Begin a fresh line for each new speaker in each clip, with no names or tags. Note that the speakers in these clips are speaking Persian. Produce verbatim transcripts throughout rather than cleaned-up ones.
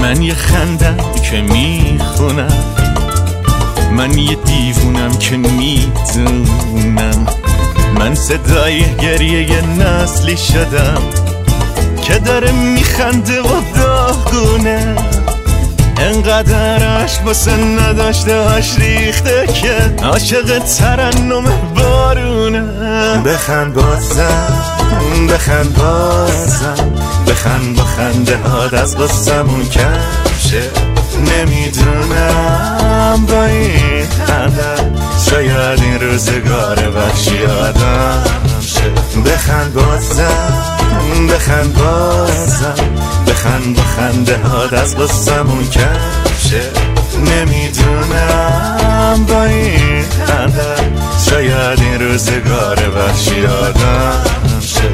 من یه خندم که میخونم، من یه دیوونم که میدونم، من صدای گریه یه نسلی شدم که داره میخنده و داغونه، انقدر عشق واسه نداشته هاش ریخته که عاشق ترنم بارونه. بخند بازم بخند بازم بخند با خنده هات از قصمون کمشه، نمیدونم با این خنده شاید این روزگار وحشی آدم شه. بخند بازم بخند بازم بخند با خنده هات از قصمون کمشه، نمیدونم با این خنده شاید این روزگار وحشی آدم شه.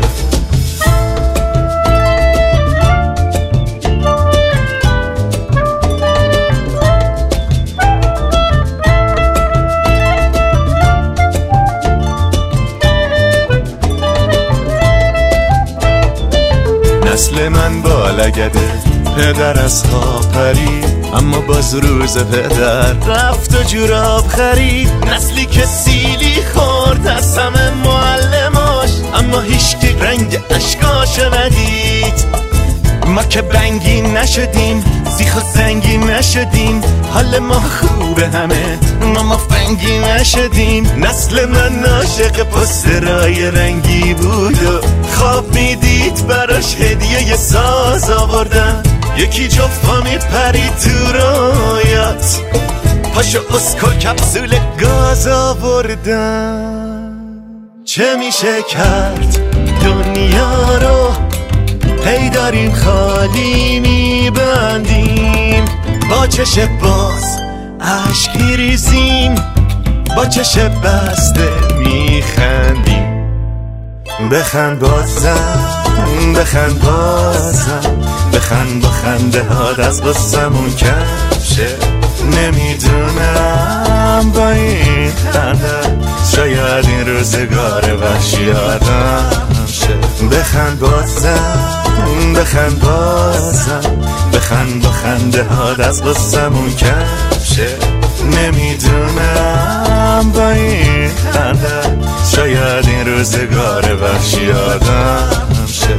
نسل من بالگده، پدر از خواب پرید اما باز روز پدر رفت و جوراب خرید. نسلی که سیلی خورد از همه معلماش اما هیچکی رنگ اشکاشو ندید. ما که بنگی نشدیم سیخ و سنگی نشدیم، حال ما خوبه همه ما مفنگی نشدیم. نسل من عاشق پسترهای رنگی بود و خواب میدید براش هدیه ی ساز آوردن، یکی جفا میپرید تو رویات پاشو اسکو کپسول گاز آوردن. چه میشه کرد دنیا رو هی داریم خالی میبندیم، با چش باز عشق میریزیم با چش بسته میخندیم. بخند بازم بخند بازم بخند با خنده هات از قصمون کمشه، نمیدونم با این خنده شاید این روزگار وحشی آدم شه. بخند بازم بخند بازم بخند با خنده هات از قصمون کمشه، نمیدونم با این خنده شاید این روزگار وحشی آدم شه.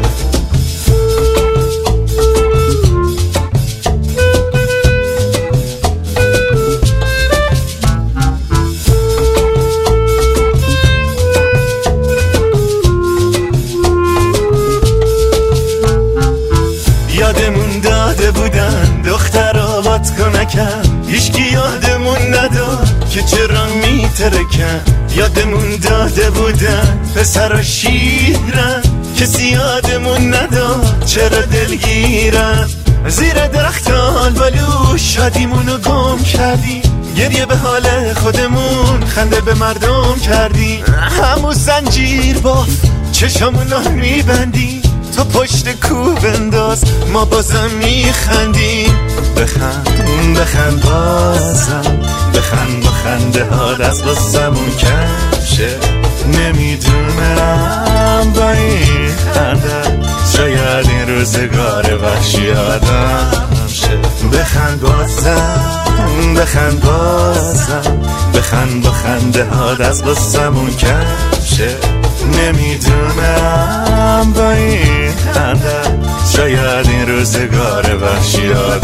یادمون داده بودن دختر آباد کنکن، هیچکی یادمون نداد که چرا میترکن. یادمون داده بودن پسر و شیرن، کسی یادمون نداد چرا دلگیرن. زیر درخت آلبالو شادیمونو گم کردیم، گریه به حال خودمون خنده به مردم کردیم. همون زنجیر باف چشامونو میبندیم، تو پشت کو بنداز ما بازم میخندیم. بخند بخند بازم بخند با خنده هات از قصمون کمشه، نمیدونم با این خنده شاید این روزگار وحشی آدم شه. بخند بازم بخند بازم بخند با خنده هات از قصمون کمشه، نمیدونم با این خنده شاید این روزگار وحشی آدم